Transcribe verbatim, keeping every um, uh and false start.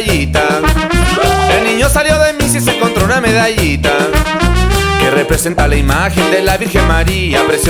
medallita. El niño salió de mí y se encontró una medallita que representa la imagen de la Virgen María, preciosa.